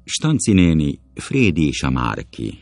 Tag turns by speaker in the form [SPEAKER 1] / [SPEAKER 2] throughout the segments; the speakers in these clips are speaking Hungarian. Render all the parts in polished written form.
[SPEAKER 1] Stanci néni, Frédi és a Márki.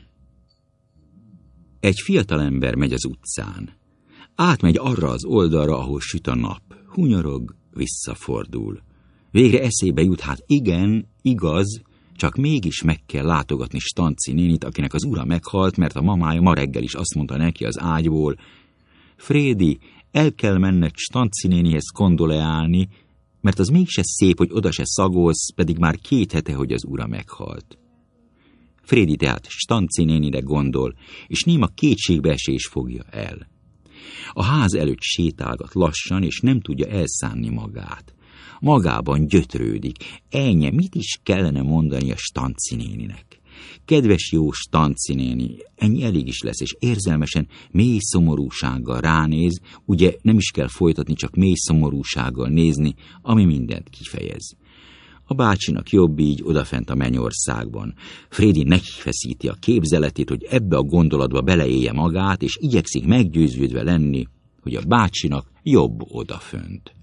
[SPEAKER 1] Egy fiatalember megy az utcán. Átmegy arra az oldalra, ahol süt a nap. Hunyorog, visszafordul. Végre eszébe jut, hát igen, igaz, csak mégis meg kell látogatni Stanci nénit, akinek az ura meghalt, mert a mamája ma reggel is azt mondta neki az ágyból: Frédi, el kell menned Stanci nénihez kondoleálni, mert az mégse szép, hogy oda se szagolsz, pedig már 2 hete, hogy az ura meghalt. Frédi tehát Stanci nénire gondol, és néma kétségbeesés fogja el. A ház előtt sétálgat lassan, és nem tudja elszánni magát. Magában gyötrődik. Ennyi, mit is kellene mondani a Stanci néninek? Kedves jó Stanci néni, ennyi elég is lesz, és érzelmesen, mély szomorúsággal ránéz, ugye nem is kell folytatni, csak mély szomorúsággal nézni, ami mindent kifejez. A bácsinak jobb így odafent a mennyországban. Frédi nekifeszíti a képzeletét, hogy ebbe a gondolatba beleélje magát, és igyekszik meggyőződve lenni, hogy a bácsinak jobb odafönt.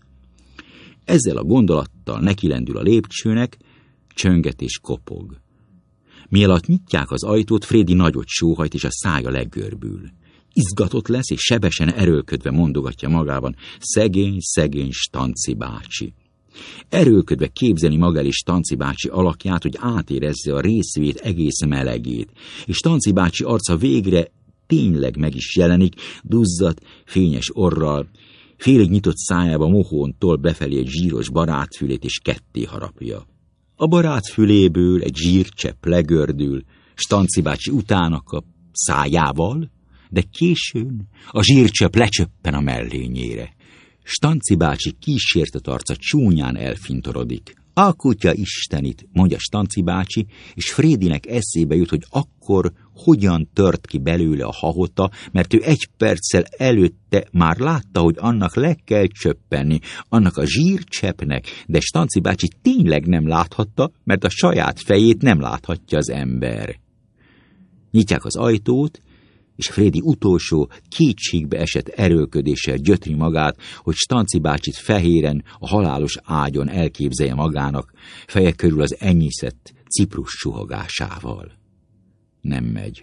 [SPEAKER 1] Ezzel a gondolattal nekilendül a lépcsőnek, csönget és kopog. Mielőtt nyitják az ajtót, Frédi nagyot sóhajt, és a szája legörbül. Izgatott lesz, és sebesen erőlködve mondogatja magában: szegény, szegény Stanci bácsi. Erőlködve képzeli maga elé Stanci bácsi alakját, hogy átérezze a részvét egész melegét, és Stanci bácsi arca végre tényleg meg is jelenik, duzzadt, fényes orral, félig nyitott szájába mohón tol befelé egy zsíros barátfülét, és ketté harapja. A barátfüléből egy zsírcsepp legördül, Stanci bácsi utána kap szájával, de későn a zsírcsepp lecsöppen a mellényére. Stanci bácsi kísértett arca csúnyán elfintorodik. A kutya istenit, mondja Stanci bácsi, és Frédinek eszébe jut, hogy akkor hogyan tört ki belőle a hahota, mert ő 1 perccel előtte már látta, hogy annak le kell csöppenni, annak a zsírcseppnek, de Stanci bácsi tényleg nem láthatta, mert a saját fejét nem láthatja az ember. Nyitják az ajtót, és Frédi utolsó, kétségbe esett erőlködéssel gyötri magát, hogy Stanci bácsit fehéren, a halálos ágyon elképzelje magának, feje körül az ennyisett ciprus suhogásával. Nem megy.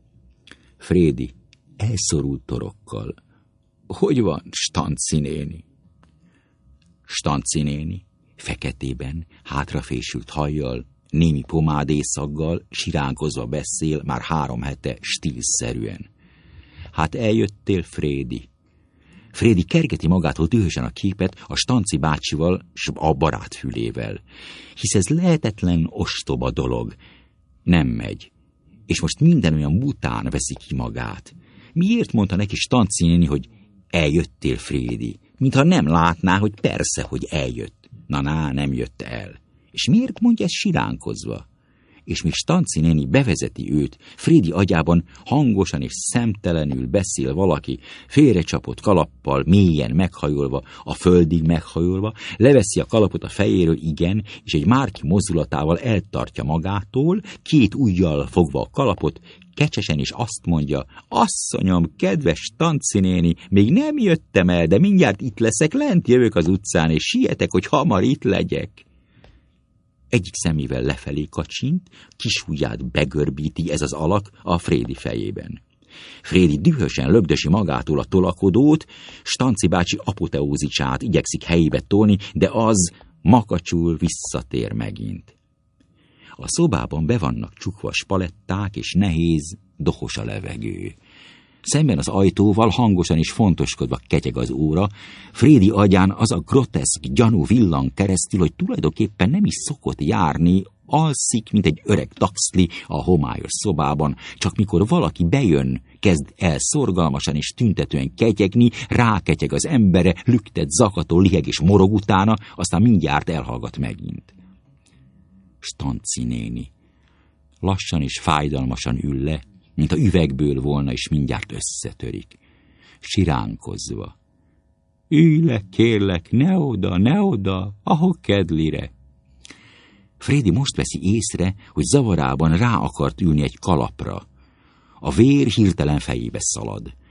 [SPEAKER 1] Frédi elszorult torokkal: hogy van, Stanci néni? Stanci néni, feketében, hátrafésült hajjal, némi pomádészaggal, siránkozva beszél már 3 hete stílszerűen. Hát eljöttél, Frédi? Frédi kergeti magától dühösen a képet a Stanci bácsival s a barátfülével. Hisz ez lehetetlen ostoba dolog. Nem megy. És most minden olyan bután veszi ki magát. Miért mondta neki Stanci néni, hogy eljöttél, Frédi? Mintha nem látná, hogy persze, hogy eljött. Na, nem jött el. És miért mondja ezt siránkozva? És míg Stanci néni bevezeti őt, Frédi agyában hangosan és szemtelenül beszél valaki, félrecsapott kalappal, mélyen meghajolva, a földig meghajolva, leveszi a kalapot a fejéről, igen, és egy Márki mozdulatával eltartja magától, 2 ujjal fogva a kalapot, kecsesen is azt mondja: asszonyom, kedves Stanci néni, még nem jöttem el, de mindjárt itt leszek, lent jövök az utcán, és sietek, hogy hamar itt legyek. Egyik szemével lefelé kacsint, kis ujját begörbíti ez az alak a Frédi fejében. Frédi dühösen lögdösi magától a tolakodót, Stanci bácsi apoteózisát igyekszik helyébe tolni, de az makacsul visszatér megint. A szobában be vannak csukva spaletták, és nehéz, dohos a levegő. Szemben az ajtóval hangosan és fontoskodva ketyeg az óra, Frédi agyán az a groteszk gyanú villan keresztül, hogy tulajdonképpen nem is szokott járni, alszik, mint egy öreg taxli a homályos szobában, csak mikor valaki bejön, kezd el szorgalmasan és tüntetően ketyegni, ráketyeg az embere, lüktet, zakatol, liheg és morog utána, aztán mindjárt elhallgat megint. Stanci néni lassan és fájdalmasan ül le, mint a üvegből volna, és mindjárt összetörik. Siránkozva: ülj le, kérlek, ne oda, ahol kedlire. Frédi most veszi észre, hogy zavarában rá akart ülni egy kalapra. A vér hirtelen fejébe szalad.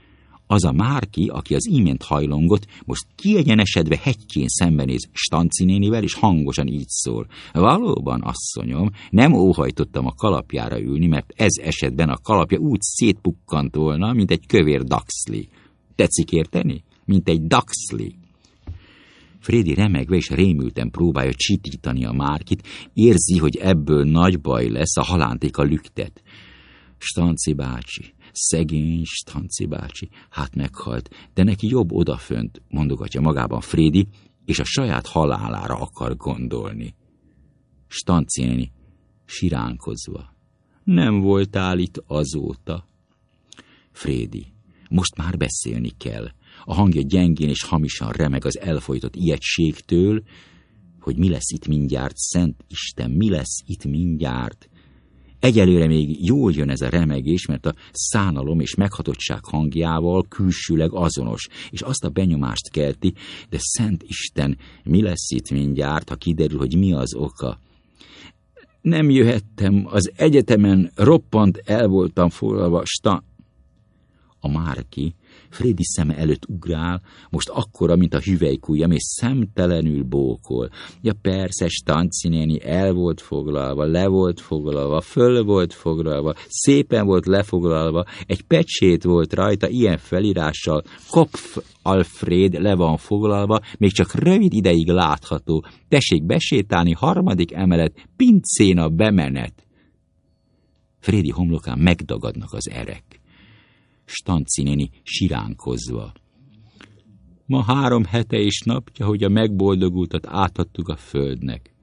[SPEAKER 1] Az a Márki, aki az imént hajlongott, most kiegyenesedve hegykén szembenéz Stanci nénivel, és hangosan így szól. Valóban, asszonyom, nem óhajtottam a kalapjára ülni, mert ez esetben a kalapja úgy szétpukkant volna, mint egy kövér daxli. Tetszik érteni? Mint egy daxli. Frédi remegve és rémülten próbálja csitítani a Márkit, érzi, hogy ebből nagy baj lesz, a halántéka lüktet. Stanci bácsi, szegény Stanci bácsi, hát meghalt, de neki jobb odafönt, mondogatja magában Frédi, és a saját halálára akar gondolni. Stanci néni, siránkozva, nem voltál itt azóta. Frédi, most már beszélni kell. A hangja gyengén és hamisan remeg az elfojtott ijegységtől, hogy mi lesz itt mindjárt, Szent Isten, mi lesz itt mindjárt. Egyelőre még jól jön ez a remegés, mert a szánalom és meghatottság hangjával külsőleg azonos, és azt a benyomást kelti, de Szent Isten, mi lesz itt mindjárt, ha kiderül, hogy mi az oka. Nem jöhettem, az egyetemen roppant el voltam foglalva, A Márki Frédi szeme előtt ugrál, most akkora, mint a hüvelykujjam, és szemtelenül bókol. Ja persze, Stanci néni el volt foglalva, le volt foglalva, föl volt foglalva, szépen volt lefoglalva, egy pecsét volt rajta, ilyen felirással, Kopf Alfred le van foglalva, még csak rövid ideig látható. Tessék besétálni, 3. emelet, pincéna bemenet. Frédi homlokán megdagadnak az erek. Stanci néni siránkozva. Ma 3 hete és napja, hogy a megboldogultat átadtuk a földnek.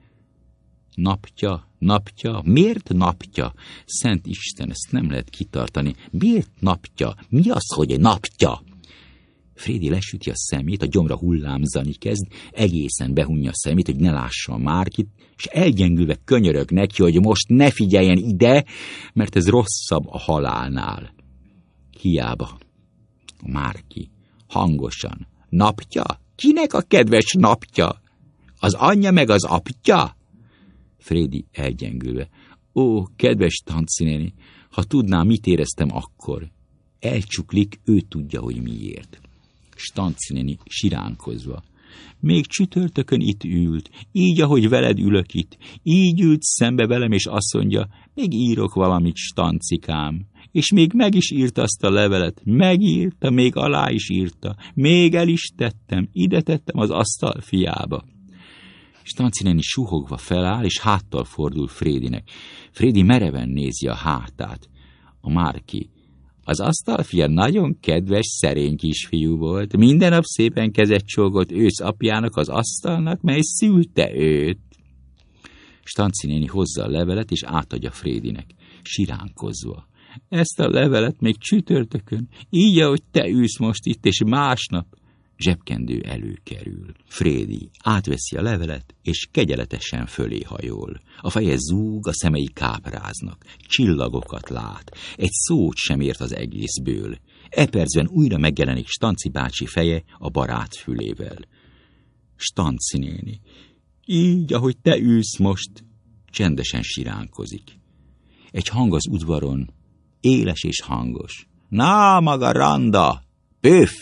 [SPEAKER 1] Napja, miért napja? Szent Isten, ezt nem lehet kitartani. Miért napja? Mi az, hogy napja? Frédi lesüti a szemét, a gyomra hullámzani kezd, egészen behunja a szemét, hogy ne lássa a Márkit, és elgyengülve könyörög neki, hogy most ne figyeljen ide, mert ez rosszabb a halálnál. Hiába. Márki, hangosan. Napja? Kinek a kedves napja? Az anyja meg az apja? Frédi elgyengülve. Ó, kedves Stanci néni, ha tudná, mit éreztem akkor. Elcsuklik, ő tudja, hogy miért. Stanci néni siránkozva. Még csütörtökön itt ült, így, ahogy veled ülök itt. Így ült szembe velem, és azt mondja, még írok valamit, Stancikám. És még meg is írta azt a levelet, megírta, még alá is írta, még el is tettem, ide tettem az asztal fiába. Stanci néni suhogva feláll, és háttal fordul Frédinek. Frédi mereven nézi a hátát. A Márki. Az asztalfia nagyon kedves, szerény kisfiú volt, minden nap szépen kezet csógolt ősz apjának az asztalnak, mely szülte őt. Stanci néni hozza a levelet, és átadja Frédinek, siránkozva. Ezt a levelet még csütörtökön, így, ahogy te ülsz most itt, és másnap zsebkendő előkerül. Frédi átveszi a levelet, és kegyeletesen fölé hajol. A feje zúg, a szemei kápráznak, csillagokat lát, egy szót sem ért az egészből. E percben újra megjelenik Stanci bácsi feje a barát fülével. Stanci néni, így, ahogy te ülsz most, csendesen siránkozik. Egy hang az udvaron, éles és hangos. Na, maga randa! Püff!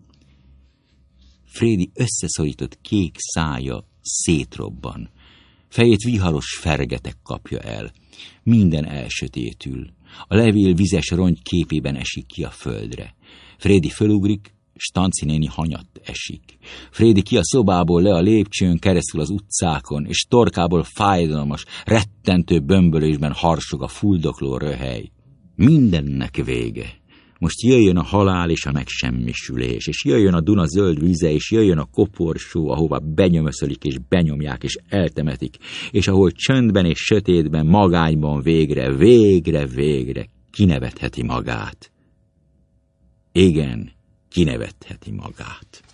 [SPEAKER 1] Frédi összeszorított kék szája szétrobban. Fejét viharos fergetek kapja el. Minden elsötétül. A levél vizes rongy képében esik ki a földre. Frédi fölugrik, Stanci néni hanyatt esik. Frédi ki a szobából le a lépcsőn keresztül az utcákon, és torkából fájdalmas, rettentő bömbölésben harsog a fuldokló röhely. Mindennek vége. Most jöjjön a halál és a megsemmisülés, és jöjjön a Duna zöld víze, és jöjjön a koporsó, ahova benyömöszölik és benyomják és eltemetik, és ahol csöndben és sötétben, magányban végre kinevetheti magát. Igen, kinevetheti magát.